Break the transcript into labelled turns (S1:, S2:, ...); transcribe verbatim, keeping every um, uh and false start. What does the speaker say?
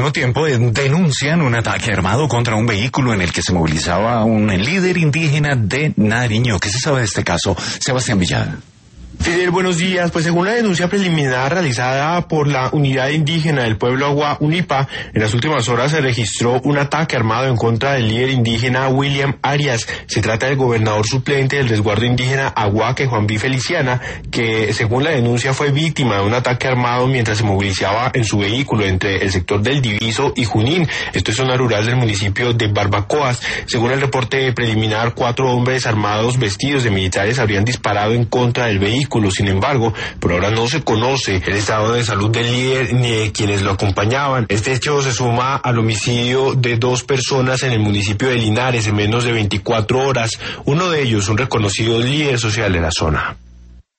S1: Al mismo tiempo, denuncian un ataque armado contra un vehículo en el que se movilizaba un líder indígena de Nariño. ¿Qué se sabe de este caso? Sebastián Villada.
S2: Fidel, buenos días. Pues según la denuncia preliminar realizada por la unidad indígena del pueblo Agua Unipa, en las últimas horas se registró un ataque armado en contra del líder indígena William Arias. Se trata del gobernador suplente del resguardo indígena Aguaque, Juan B. Feliciana, que según la denuncia fue víctima de un ataque armado mientras se movilizaba en su vehículo entre el sector del Diviso y Junín. Esto es zona rural del municipio de Barbacoas. Según el reporte preliminar, cuatro hombres armados vestidos de militares habrían disparado en contra del vehículo. Sin embargo, por ahora no se conoce el estado de salud del líder ni de quienes lo acompañaban. Este hecho se suma al homicidio de dos personas en el municipio de Linares en menos de veinticuatro horas. Uno de ellos, un reconocido líder social de la zona.